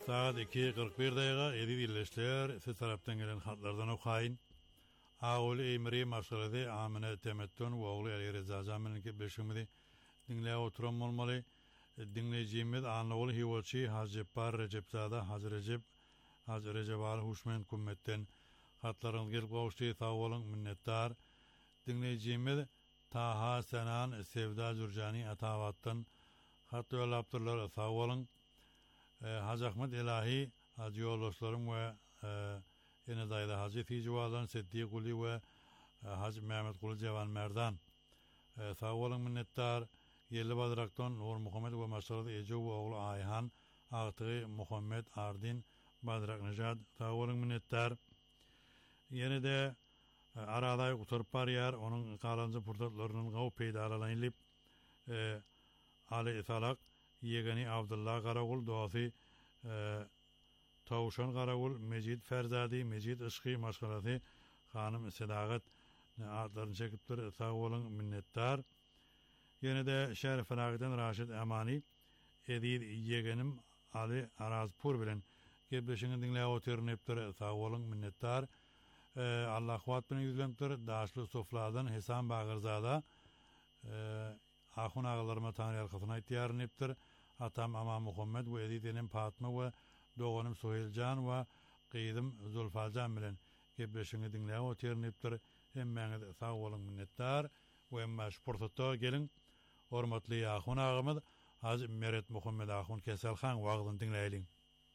Saat iki kırk bir daqiqa edip birleşler. Siz taraftan gelen hatlardan okuyun. Ağoğlu Eymiri Marşaladı Amine Temettun ve oğlu Ali Reza Zami'nin kibleşimidi dinleye oturan olmalı. Dinleyicimiz Anlıoğlu Hivolçi Hacı Par Recepzada Hacı Recep Hacı Recep Ali Huşmen Kummetten hatlarınız gelip kavuştuğu sağ olun minnettar. Dinleyicimiz Taha Senan Sevda Zürcani Atavat'tan hat yollaptırlar sağ olun. E, Hacı Ahmet İlahi Hacı yoldaşlarım ve e, yine dayda Hacı Ticiva'dan Seddi Kuli ve e, Hacı Mehmet Kuli Cevan Merdan e, sağ olun minnettar. Yerli Badrak'tan Nur Muhammed ve Maşarad Ece ve oğlu Ayhan Ağtığı Muhammed Ardin Badrak Nejad sağ olun minnettar. Yine de e, araday kutarıp var yer onun kalancı pırtatlarının gav peydalanaylıp e, Ali İsalak Yegani Abdullah Karagul doğası e, Tavuşan Karagul Mecid Ferzadi Mecid Işkı Maşgalası Hanım Sedagat adlarını çekiptir sağ olun minnettar. Yine de Şerif Fenak'tan Raşid Emani Edid Yegenim Ali Arazpur bilen gebleşini dinleye oturunuptur sağ olun minnettar. e, Allah kuvat bini yüzlemtir Daşlı Sofladan Hesan Bağırzada e, Ahun ağalarıma Tanrı arkasına ihtiyarınıptır. Atam Ama Muhammed ve Edidenim Fatma ve Doğanım Suhilcan ve Qeydim Zulfalcan bilen gebleşini dinleye oturunuptur. Hemmeniz sağ olun minnettar ve emme şpurtatta gelin. Hormatly Ahun ağamız Hacı Meret Muhammed Ahun Keselhan vağdın dinleyelim.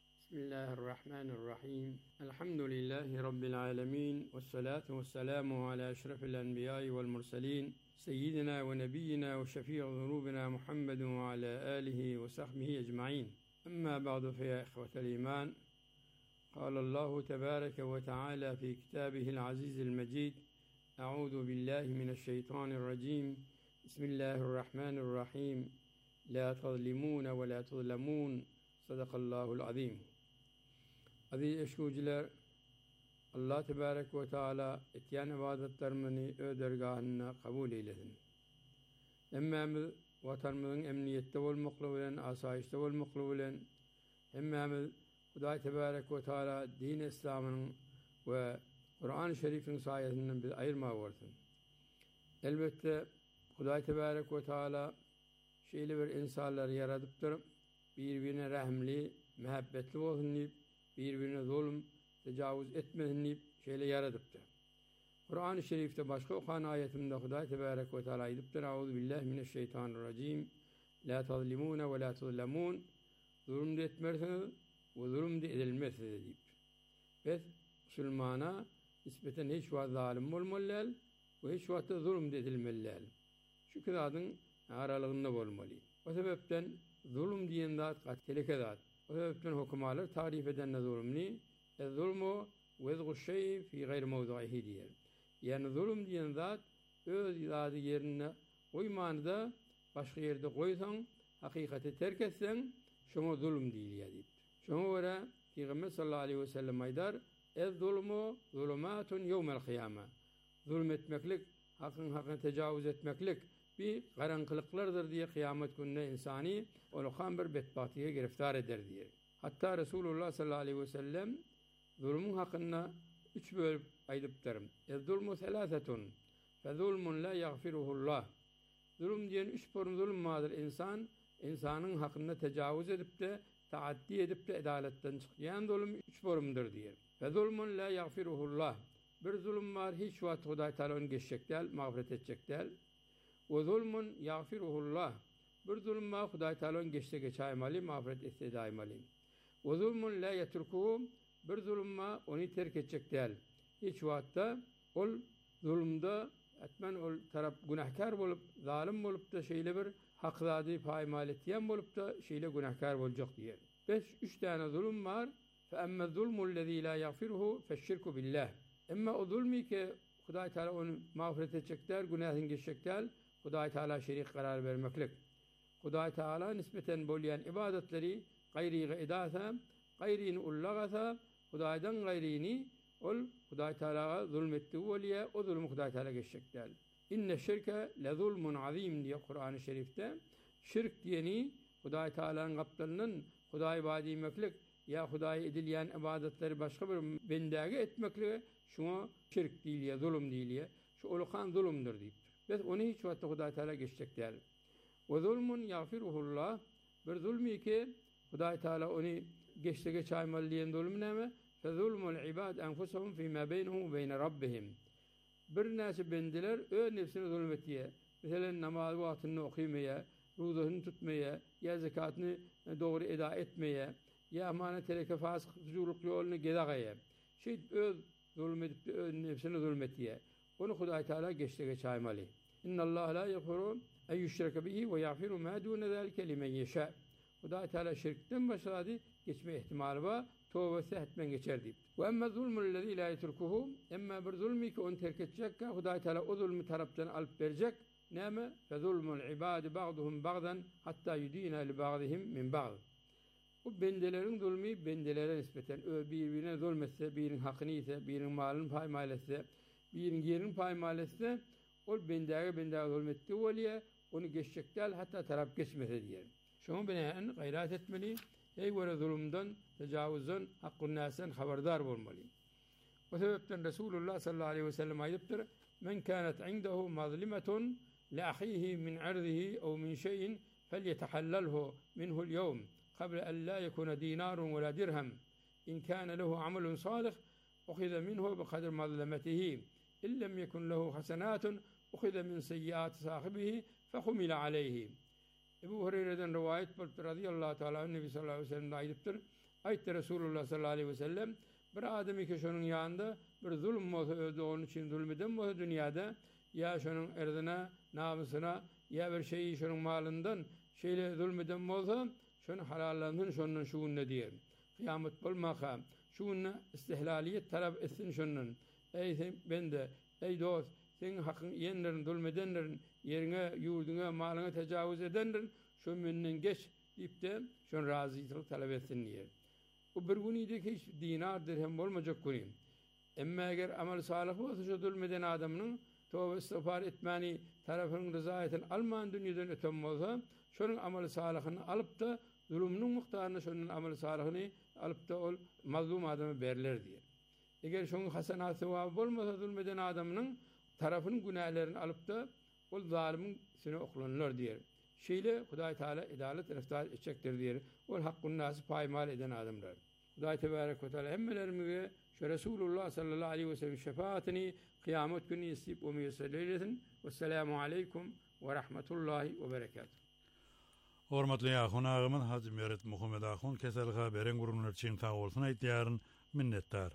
Bismillahirrahmanirrahim. Elhamdülillahi Rabbil alemin. Vessalatu vesselamu ala eşrefil enbiyai vel mursalin. Seyyidina ve nebiyyina ve şefi'i zunubina Muhammedun ve ala alihi ve sahbihi ecma'in. Amma ba'du fe ya ihvetel iman. Kâlallahu tebâreke ve teâlâ fi kitâbihil azîzil mecid. Eûzu billahi mineşşeytanirracim. Bismillahirrahmanirrahim. La tazlimûne ve la tuzlemûn. Sadakallahul azim. Aziz eşkuciler, Allah Tebarek ve Teala etyen ibadetlerimizi ödergahına kabul eylesin. Emmemiz vatanımızın emniyette olmakla bilen, asayişte olmakla bilen, emmemiz Huday Tebarek ve Teala din İslam'ın ve Kur'an-ı Şerif'in sayesinden biz ayırma olsun. Elbette Huday Tebarek ve Teala şeyli bir insanları yaratıptır, birbirine rahimli, mehabbetli olsun deyip, birbirine zulüm, tecavüz etmesin deyip şeyle yaratıptır. Kur'an-ı Şerif'te başka okuyan ayetimde Huday Tebarek ve Teala ediptir. Euzu billahi mineşşeytanirracim. La tazlimûne ve la tuzlemûn. Zulüm de etmersiniz ve zulüm de edilmezsiniz deyip. Biz Müslümana nispeten hiç vaat zalim olmalılar ve hiç vaat da zulüm de edilmeliler. Şu kıdadın aralığında olmalı. O sebepten zulüm diyen zat katileke zat. O sebepten hukumalar tarif eden zulümni zulmü vezgu şey'i fi gayr mevdu'ihi diyer. Yani zulüm diyen zat öz zadı yerine koymanı da başka yerde koysan, hakikati terk etsen şuna zulüm değil ya deyip. Şuna göre Peygamber sallallahu aleyhi ve sellem aydar ez zulmü zulümatun yevmel kıyame. Zulüm etmeklik, hakkın hakkını tecavüz etmeklik bir karanlıklardır diye kıyamet gününe insani olukan bir bedbahtiye giriftar eder diye. Hatta Resulullah sallallahu aleyhi ve sellem zulmün hakkında üç bölüp aydıptırım. Ez-zulmü selâsetun fe zulmun la yagfiruhullah. Zulüm diyen üç form zulüm vardır insan. İnsanın hakkında tecavüz edip de taaddi edip de adaletten çıkayan zulüm üç formdur diye. Fe zulmun la yagfiruhullah. Bir zulüm var hiç vaat Huday Teala'nın geçecek değil, mağfiret edecek değil. Ve zulmun yagfiruhullah. Bir zulüm var Huday Teala'nın geçte geçaymalı, mağfiret etse daimalı. Ve zulmun la yetrukuhu. Bir zulüm var onu terk edecek değil. Hiç vaatta ol zulümde etmen ol taraf günahkar olup, zalim olup da şeyle bir hakzadi paymal etiyen olup da şeyle günahkar olacak diye. Beş, üç tane zulüm var. فَاَمَّا الظُّلْمُ الَّذ۪ي لَا يَغْفِرُهُ فَالشِّرْكُ بِاللّٰهِ. Ama o zulmü ki Huday Teala onu mağfiret edecekler, günahın geçecekler, Huday Teala şerik karar vermeklik. Huday Teala nispeten bolyan ibadetleri gayri gıydâsa, gayrini ullagasa, Huday'dan gayrini ol Huday Teala'ya zulmetti veliye o zulmü Huday Teala geçecekler. İnne şirke le zulmun azim diye Kur'an-ı Şerif'te şirk diyeni Huday Teala'nın kaplarının Huday ibadî meklik ya Hudaýa edilýän ibadetleri başga bir bendäge etmekle şuňa şirk diýilýär, zulüm diýilýär. Şu ulukan zulümdür diýipdir. Biz onu hiç wagtda Hudaý Taala geçecek däl. Ve zulmun yagfiruhullah, bir zulmi ki Hudaý Taala onu geçtige çaymaly diýen zulüm näme? Fe zulmul ibad enfusuhum fîmâ beynehum ve beyne rabbihim. Bir näçe bendiler öz nefsini zulüm etýär. Mesela namaz wagtyny okuýmaýar, ruzasyny tutmaýar, ya zekatyny dogry eda etmeýär, ya amanet tereke fasyk juruk ýoluny gedaýar. Şeýle öz zulüm edip öz nefsini zulüm etýär. Onu Hudaý Taala geçdige çaymaly. İnnallâhe lâ yagfiru en yüşreke bihi ve yagfiru mâ dûne zâlike limen yeşâ. Hudaý Taala şirkden başlady, geçme ihtimali var. Tövbesi etmen geçer deyip. Ve emme zulmullezî lâ yetrukuhu, emme bir zulmi ki onu terk edecek, Hudaý Taala o zulmü taraftan alıp verecek. Näme? Fe zulmul ibâdi ba'duhum ba'dan hatta yudîne li ba'dihim min ba'd. Bu bendelerin zulmü bendelere nispeten birbirine zulmetse, birinin hakkını ise, birinin malını paymaletse, birinin yerini paymaletse, o bendege bendege zulmetti oliye, onu geçecekler hatta taraf geçmese diyelim. Şunu binaen gayret etmeli, ey göre zulümden, tecavüzden, hakkın nasen haberdar olmalı. O sebepten Resulullah sallallahu aleyhi ve sellem ayıptır. Men kânet indehu mazlimetun li ahihi min irdihi ev min şeyin felyetehallalhu minhu'l yevm qabla en la yekuna dinarun ve la dirhem. İn kâne lehu amelun salih ukhidha minhu biqadri mazlemetihi. İn lem yekun lehu hasenatun ukhidha min seyyiati sahibihi fehumila aleyhi. Ebu Hureyre'den rivayet var radıyallahu teala Nebi sallallahu aleyhi ve sellem ayıptır. Ayette Resulullah sallallahu aleyhi ve sellem bir adamı ki şunun yanında bir zulüm olsa onun için zulmeden olsa dünyada ya şunun erdine, namusuna ya bir şeyi şunun malından şeyle zulmeden olsa şunun halallandın şunun şuunne diyer. Kıyamet bulmaka şuunne istihlaliyet talep etsin şunun. Ey sen bende, ey dost senin hakkın yiyenlerin, zulmedenlerin yerine, yurduna, malına tecavüz edenlerin şu münnen geç deyip de şun razıylık talep etsin diye. O bir günüydü ki hiç dinar, dirhem olmayacak günü. Ama eğer amel salih olsa şu zulmeden adamının tövbe istiğfar etmeni tarafının rızayetini alman dünyadan ötem olsa şunun amel salihini alıp da zulümünün muhtarını şunun amel salihini alıp da ol mazlum adamı berler diye. Eğer şunun hasenat sevabı olmasa zulmeden adamının tarafının günahlarını alıp da o zalimin seni oklanırlar diyer. Şeyle Hudaý Taala adalet rıftar edecektir diyer. O hakkın nası paymal eden adamlar. Hudaý Tebarek ve Teala emmelerimize şu Resulullah sallallahu aleyhi ve sellem şefaatini kıyamet günü isip o müyesser eylesin. Vesselamu aleykum ve rahmetullahi ve berekatuhu. Hormatly ahun ağamın Hacı Meret Muhammed ahun kesel haberen gurunlar için ta olsun aytýaryn minnettar.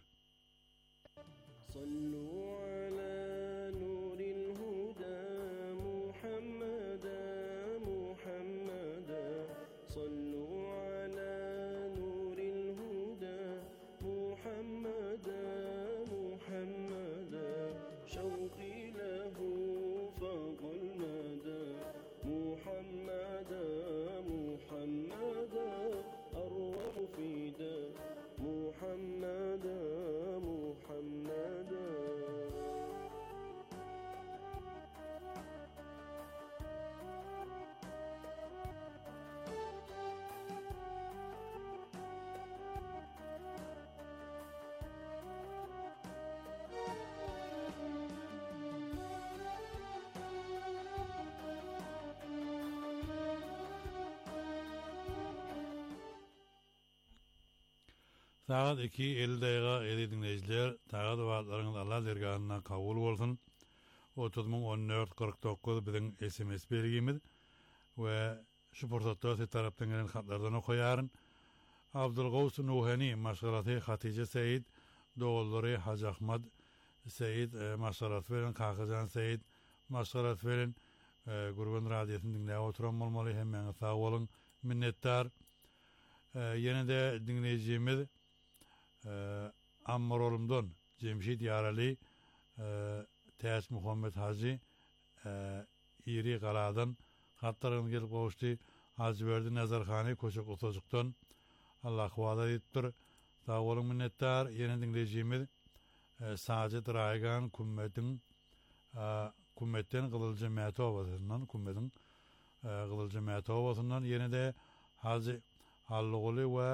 Saat iki elli daqiqa edi dinleyiciler. Tağa dualarınız Allah dergahına kabul olsun. otuz min on dört kırk dokuz bizim S M S belgimiz ve şu fırsatda siz taraftan gelen hatlardan okuyarın. Abdülgavs Nuhani maşgalatı Hatice Seyit, Doğulları Hacı Ahmad Seyit maşgalat veren, Kakıcan Seyit maşgalat veren, Gurban Radyosu'nun dinleye oturan olmalı. Hemen sağ olun, minnettar. Yine de dinleyicimiz Ammar olumdan Cemşit Yarali Teas Muhammed Hacı İri Qaladan hatlarını gelip qoştu. Hacı Verdi Nazarxani Koçuk Otocuk'tan Allah xuvada ettir. Sağ olun, minnettar. Yine dinleyicimiz Sacit Raygan Kummetin Kummetten Qılılcı Mətovasından Kummetin Qılılcı Mətovasından yine de Hacı Hallıqulu ve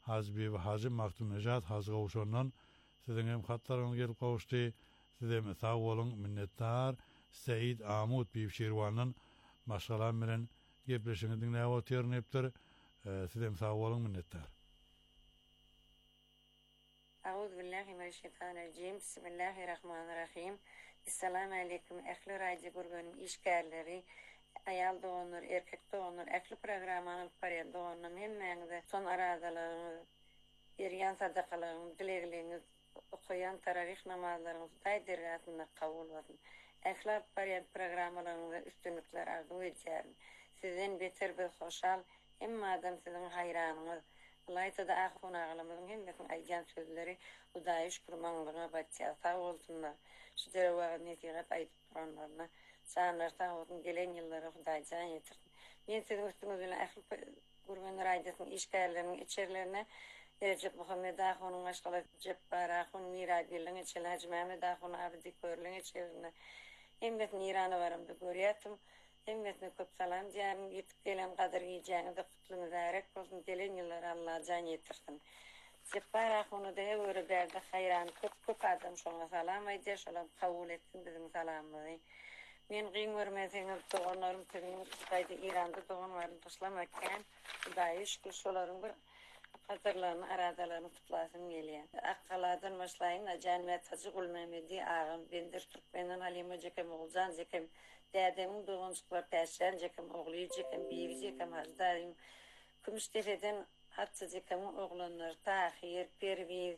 Hazbi we Hazim Maktum Nejat haz gowşandan sizin hem hatlaryňyz gelip gowuşdy. Sizem sağ bolun, minnettar. Said Amut Bivşirwandan maşgalan bilen gepleşiňiz dinläp otyrnypdyr. Sizem sağ bolun, minnettar. أعوذ بالله من الشيطان الرجيم بسم الله الرحمن الرحيم السلام عليكم أخلو رايدي قربانım işgärleri ayal doğunur, erkek doğunur, ekli programanı paraya doğunum hemmende son aradalarını yeryan sadakalarını, dilegleriniz okuyan taravih namazlarınız daydirgatında kabul olsun. Ekli paraya programalarını üstünlükler arzu edeceğim. Sizin beter bir hoşal hem adam sizin hayranınız. Allah'ta da ahun ağlamızın hem de aycan sözleri udayı şükürmanlığına batacağız. Sağ olsunlar. Şu derevağın netiğe ayıp duranlarına. Sağlar sağ olsun. Gelen yıllara hudaycan yetirdim. Ben sizin üstünüzüyle ahıl Gurbanlar Aydası'nın işgärlerinin içerilerine Recep Muhammed Ahun'un aşkala Cebbar Ahun Mirabil'in içerine Hacı Mehmet Ahun Abdi Körlü'nün içerisine hem de Niran'a varım da görüyatım. Hemmetine köp salam diyelim, yetip gelen kadar yiyeceğini de kutlu mübarek olsun, gelen yıllar Allah can yetirsin. Cebbar Ahun'u da öyle berdi, hayran, köp köp adam şuna salam, ayda şolam kabul etsin bizim salamımızı. Men kıyım vermezseniz doğanlarım, tüzünün kaydı İran'da doğan varım, taşlamakken, dahi şükür şoların bir hazırlarını, aradalarını tutlasın geliyen. Akkaladan başlayın, Acanmet Hacı Gül Mehmedi ağam, bendir Türkmen'den Halime Cekem Oğulcan Cekem, Dädemin doğunçuklar päşen Cekem oğlu Cekem, Bibi Cekem Hazdarim, Kümüştefe'den Hatçı Cekem'in oğlanları, Tahir, Perviz,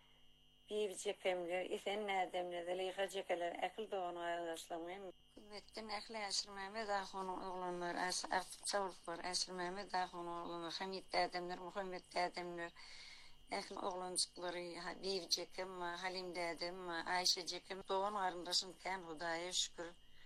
Bibi Cekemler, İfen Nademler, Zaleyha Cekeler, akıl doğunu arkadaşlarım. Kümmetten akıl Aşır Mehmet Ahun'un oğlanları, Artık Çavurlar, Aşır Mehmet Ahun'un oğlanları, Hamid Dädemler, Muhammed Dädemler, akıl oğlancıkları, Bibi Cekem, Halim Dädem, Ayşe Cekem, doğun arındaşım ten Hudaya şükür.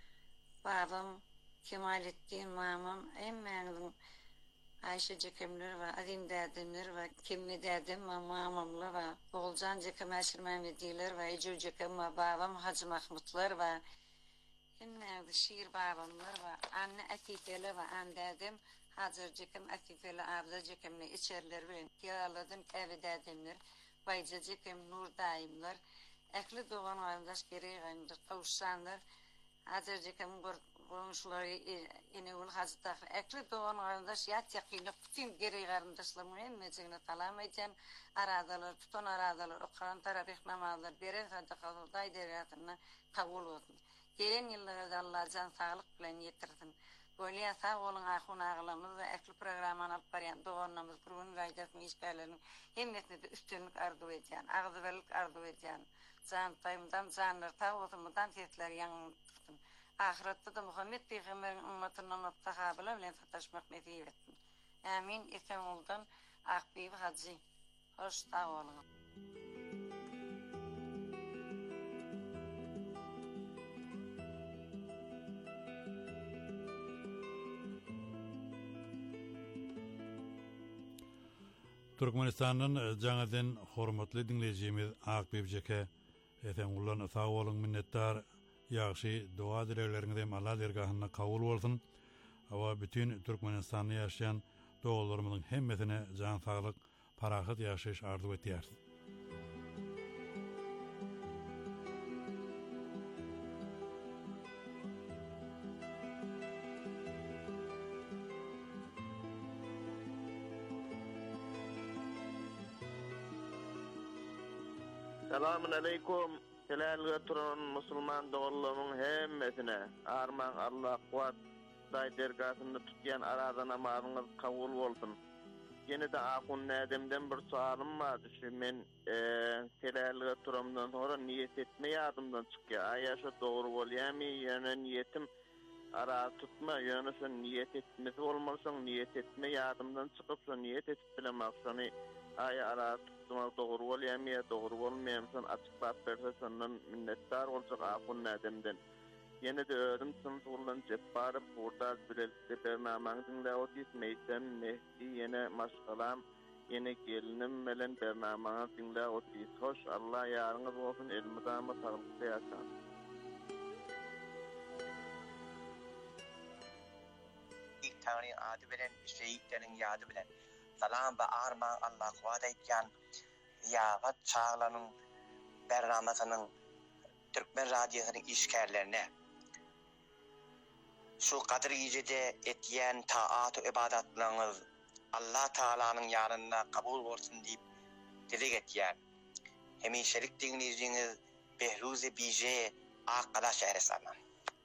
Babam, Kemalettin, mamam, emmağının Ayşe Cekemler ve Azim Dädemler ve Kemme Dädem ve mamamlar ve Oğulcan Cekem, Aşır Mehmediler ve Ecur Cekem ve babam Hacı Mahmutlar ve emmağında şiir babamlar ve anne Atifeler ve anne Dädem Hazır Cekem, Atifeli Abza Cekem'le içerler bilen Tiyaladın Kavi Dädemler, Bayca Cekem, Nur Daimler, ekli doğan ağındaş gereği ağındaş kavuşsanlar, Hazır Cekem Gormuşları yine ol hazır takır. Ekli doğan ağındaş yat yakıyla bütün gereği ağındaşlar mühemmecekine talam eden aradalar, tutan aradalar, okuran tarafik namazlar, beren sadakalı dayderiyatına kabul olsun. Gelen yıllarda Allah can sağlık bilen yetirsin. Böyle sağ olun ahun ağlamız ve ekli programın alıp barayan doğanımız, kurbanın raydasının işgallerinin hemmetine de üstünlük arzu edeceğin, ağzıverlik arzu edeceğin, can tayımdan, canlar ta olsunmudan tesitler yanını tutun. Ahirette de Muhammed Peygamber'in ümmetinin sahabıyla bilen sataşmak nasip etsin. Amin. İstanbul'dan Akbibi Hacı. Hoş sağ olun. Türkmenistan'ın jaňadan hormatly dinleýijimiz Akbep Jeke eten ulan sağ bolun, minnettar. Ýagşy dua dilerleriniz Allah dergahyna kabul bolsun. Awa bütün Türkmenistan'da ýaşaýan dogalarymyzyň hemmetine jan saglyk, parahat ýaşaýyş arzu etýär. Selamun aleykum. Selalga turan musulman doğulluğumun hemmetine arman Allah kuat day dergasında tutyan arada namazınız kabul olsun. Yine de akun nedimden bir sualım vardı. Şu men selalga turamdan sonra niyet etme yardımdan çıkıyor. Ayaşa doğru olyami yöne niyetim ara tutma yöne şu niyet etmesi olmalısın. Niyet etme yardımdan çıkıp şu niyet etip bilemek şunu aya ara tutmak doğru olyami doğru olmayamsan açıklayıp verse sondan minnettar olacak akun nedimden. Yine de ödüm sınıf olan Cebbar'ı burada bilelikte bernamağın dinleyotis meysem Mehdi yine maşgalam yine gelinim melen bernamağın dinleyotis. Hoş Allah yarınız olsun, elmudama sağlıkta yaşam. İlk Tanrı'nın adı bilen, şehitlerin yadı bilen salam ve armağan Allah kuvat etken Yavat Çağlan'ın bernamasının Türkmen Radyosu'nun işkerlerine şu Kadir Gecede etyen taat ve ibadatlarınız Allah Teala'nın yanına kabul olsun deyip dilek etyen hemişelik dinleyiciniz Behruzi Bije Akkala Şehristan'dan.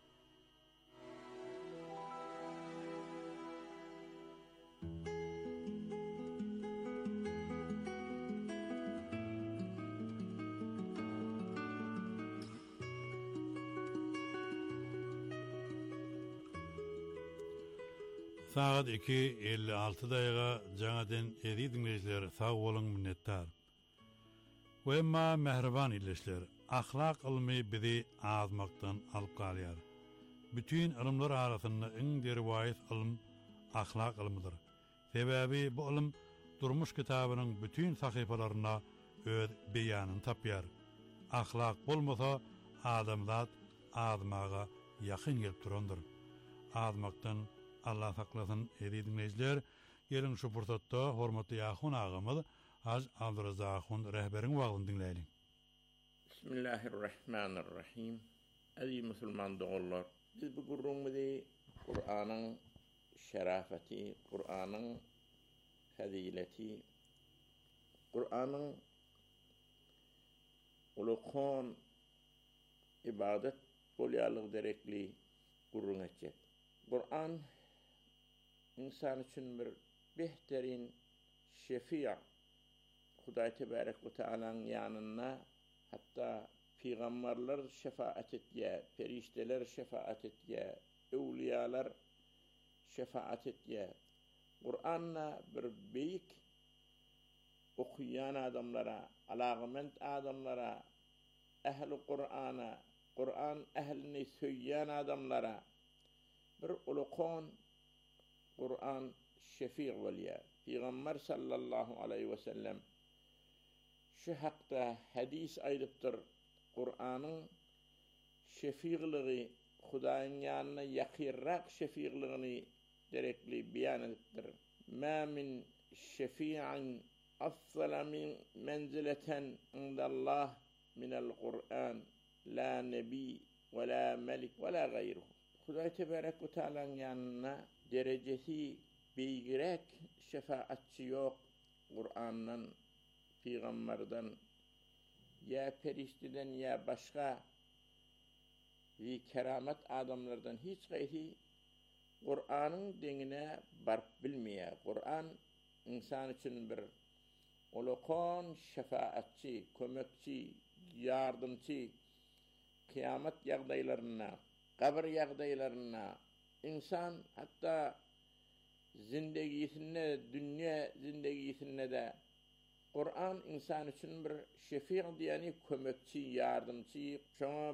Saat iki elli altı daýga jaňadan edi dinleýijiler sag bolun minnettar. We emma mehriban ilişler, ahlak ilmi bizi azmaktan alyp galýar. Bütün ilmler arasynda iň derwaýat ilm ahlak ilmidir. Sebäbi bu ilm durmuş kitabynyň bütün sahypalaryna öz beýanyny tapýar. Ahlak bolmasa adamzat azmaga ýakyn gelip durandyr. Azmaktan Allah saklasın eri dinleyiciler. Gelin şu fırsatda hormatly Yahun ağamız Haj Abdurazak'ın rehberin wagtyny dinleýilik. Bismillahirrahmanirrahim. Aziz Müslüman dogallar, biz bu gurrumyzy Kur'anyň şerafeti, Kur'anyň fazileti, Kur'anyň ulukhan ibadet bolýarlygy derekli gurrun etjek. Kur'an insan için bir behterin şefi'a Hudaý Tebarek we Teala'nın yanına hatta peygamberler şefaat etýär, perişteler şefaat etýär, ewliyalar şefaat etýär. Kur'an'a bir beýik okuyan adamlara, alagament adamlara, ehli Kur'an'a, Kur'an ehlini söýýän adamlara bir ulukon Kur'an şefi' bolýar. Peygamber sallallahu aleyhi ve sellem şu hakda hadis aýdypdyr. Kur'anyň şefi'ligi Hudaýyň ýanyna ýakyrrak şefi'ligini derekli beýan edipdir. Ma min şefi'in afdala min menzileten indallah minel Kur'an la nebi ve la melik ve la gayruhu. Hudaý Tebarek we Teala'nın yanına derecesi beýgirek şefaatçi ýok Kur'an'dan, peygamberden, ya perişteden ya başka we keramet adamlardan hiç gaýry Kur'anyň deňine barp bilmeýär. Kur'an insan için bir ulukon şefaatçi, kömekçi, yardımçı, kıyamet ýagdaýlaryna, kabir ýagdaýlaryna, insan hatta zindegisinde, dünýä zindegisinde de Kur'an insan için bir şefi' diýeni kömekçi, yardımçı, şoňa